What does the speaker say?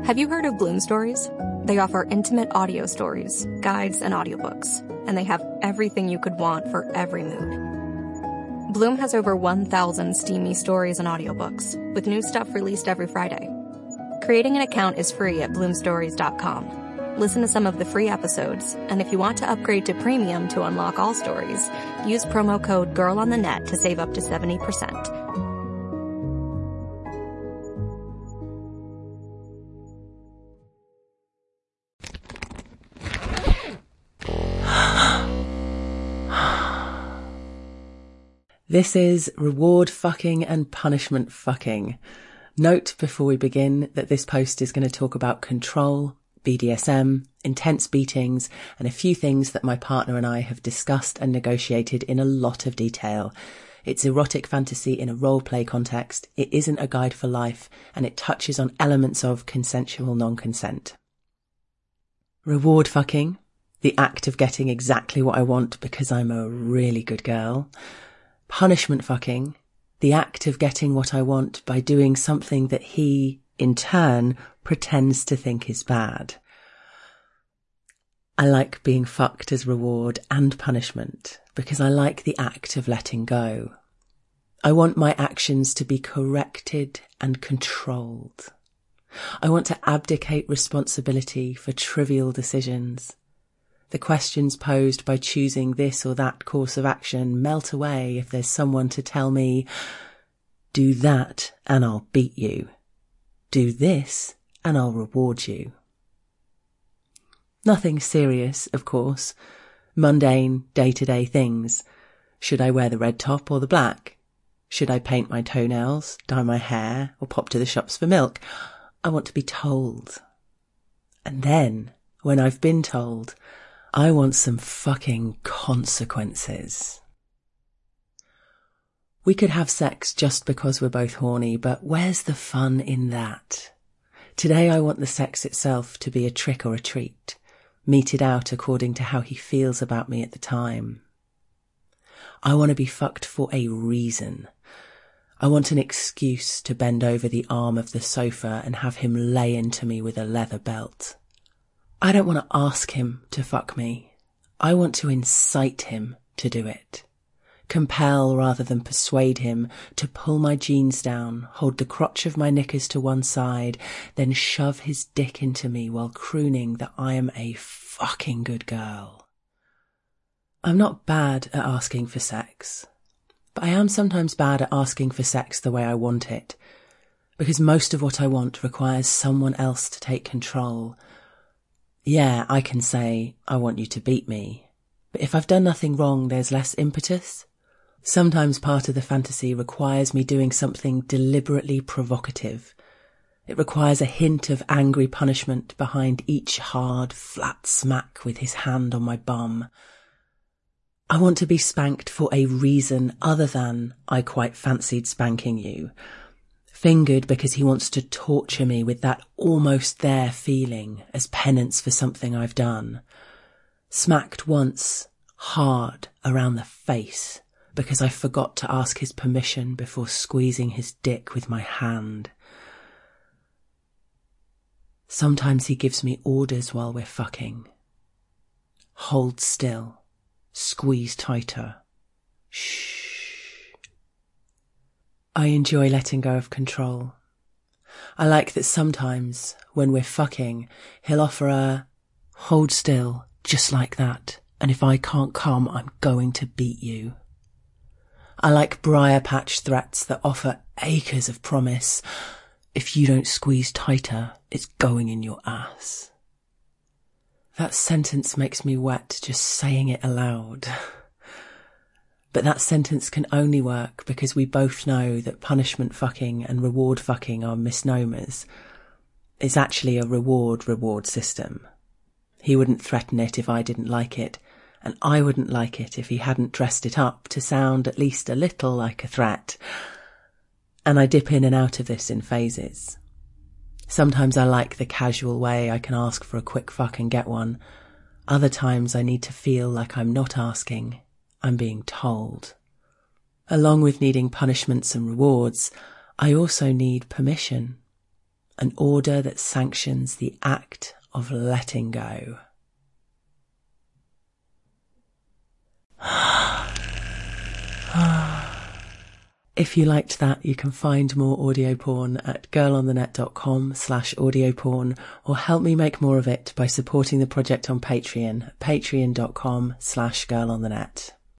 Have you heard of Bloom Stories? They offer intimate audio stories, guides, and audiobooks, and they have everything you could want for every mood. Bloom has over 1,000 steamy stories and audiobooks, with new stuff released every Friday. Creating an account is free at bloomstories.com. Listen to some of the free episodes, and if you want to upgrade to premium to unlock all stories, use promo code GIRLONTHENET to save up to 70%. This is reward fucking and punishment fucking. Note before we begin that this post is going to talk about control, BDSM, intense beatings, and a few things that my partner and I have discussed and negotiated in a lot of detail. It's erotic fantasy in a role-play context, it isn't a guide for life, and it touches on elements of consensual non-consent. Reward fucking, the act of getting exactly what I want because I'm a really good girl. Punishment fucking, the act of getting what I want by doing something that he, in turn, pretends to think is bad. I like being fucked as reward and punishment because I like the act of letting go. I want my actions to be corrected and controlled. I want to abdicate responsibility for trivial decisions. The questions posed by choosing this or that course of action melt away if there's someone to tell me, do that and I'll beat you. Do this and I'll reward you. Nothing serious, of course. Mundane, day-to-day things. Should I wear the red top or the black? Should I paint my toenails, dye my hair, or pop to the shops for milk? I want to be told. And then, when I've been told, I want some fucking consequences. We could have sex just because we're both horny, but where's the fun in that? Today I want the sex itself to be a trick or a treat, meted out according to how he feels about me at the time. I want to be fucked for a reason. I want an excuse to bend over the arm of the sofa and have him lay into me with a leather belt. I don't want to ask him to fuck me. I want to incite him to do it. Compel rather than persuade him to pull my jeans down, hold the crotch of my knickers to one side, then shove his dick into me while crooning that I am a fucking good girl. I'm not bad at asking for sex, but I am sometimes bad at asking for sex the way I want it, because most of what I want requires someone else to take control. Yeah, I can say, I want you to beat me. But if I've done nothing wrong, there's less impetus. Sometimes part of the fantasy requires me doing something deliberately provocative. It requires a hint of angry punishment behind each hard, flat smack with his hand on my bum. I want to be spanked for a reason other than I quite fancied spanking you. Fingered because he wants to torture me with that almost there feeling as penance for something I've done. Smacked once, hard, around the face, because I forgot to ask his permission before squeezing his dick with my hand. Sometimes he gives me orders while we're fucking. Hold still. Squeeze tighter. Shh. I enjoy letting go of control. I like that sometimes, when we're fucking, he'll offer a, hold still, just like that, and if I can't come, I'm going to beat you. I like briar patch threats that offer acres of promise. If you don't squeeze tighter, it's going in your ass. That sentence makes me wet just saying it aloud. But that sentence can only work because we both know that punishment fucking and reward fucking are misnomers. It's actually a reward system. He wouldn't threaten it if I didn't like it, and I wouldn't like it if he hadn't dressed it up to sound at least a little like a threat. And I dip in and out of this in phases. Sometimes I like the casual way I can ask for a quick fuck and get one. Other times I need to feel like I'm not asking, I'm being told. Along with needing punishments and rewards, I also need permission. an order that sanctions the act of letting go. If you liked that, you can find more audio porn at girlonthenet.com/audioporn, or help me make more of it by supporting the project on Patreon, patreon.com/girlonthenet.